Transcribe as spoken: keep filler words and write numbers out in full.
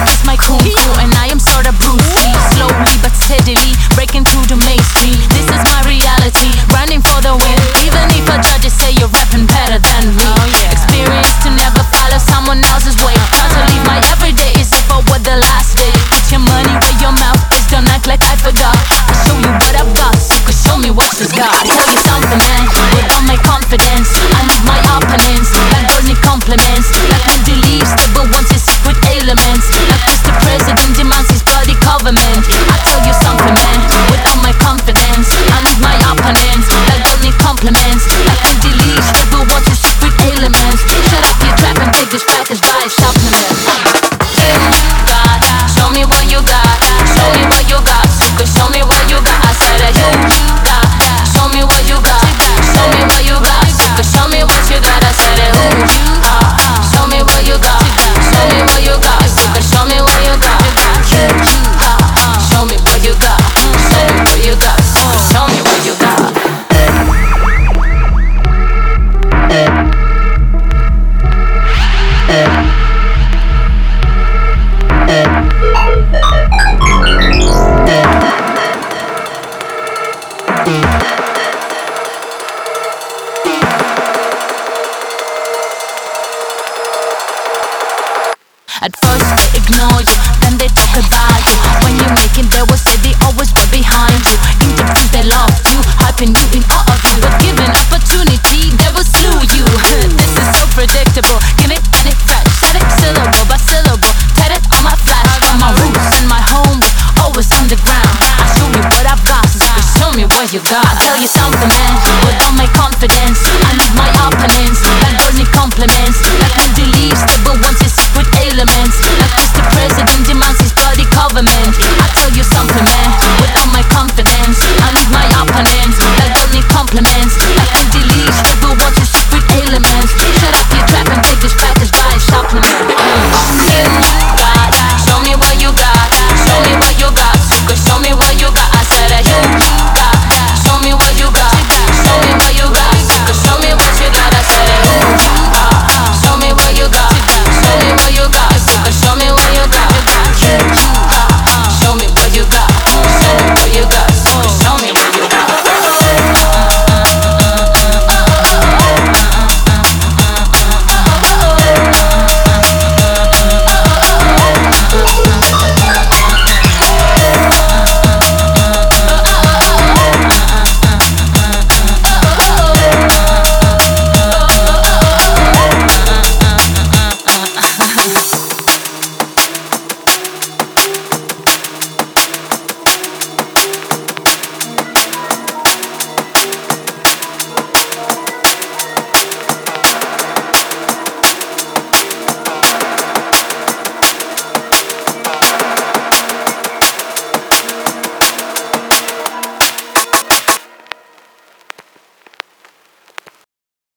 is my kung fu, and I am sorta Bruce Lee. Slowly but steadily breaking through the mainstream. This is my reality, grinding for the win. Even if a judges say you're rapping better than me. Experience to never follow someone else's way. Try to leave my everyday is if I were the last day. Put your money where your mouth is, don't act like I forgot. I show you what I've got, so you can show me what you've got. Tell you something, man, with all my confidence, I leave my opponents like don't need compliments. Like Andy leaves, but wants his secret elements. Like Mister President demands his bloody government. I tell you something, man, with all my confidence, I leave my opponents like don't need compliments. Like Andy leaves, but wants his secret elements. Shut up, you trap and take this track as by supplement. Show me what you got, show me what you got, so could show me what you got. I said that you got, show me what you got, show me what you got, so could show me what you got. I said that who, uh, show me what you got, show me what you got, so could show me what you got. Uh, show me what you got, show me what you got, so could show me what you got. At first they ignore you, then they talk about you. When you make it, they will say they always were behind you. Interviews they loved you, hyping you in all of you. But given opportunity, they will slew you. This is so predictable, give it and it fresh. Said it syllable by syllable, tat it on my flash. Got my roots and my home was always underground. I show you what I've got, so you can show me what you got.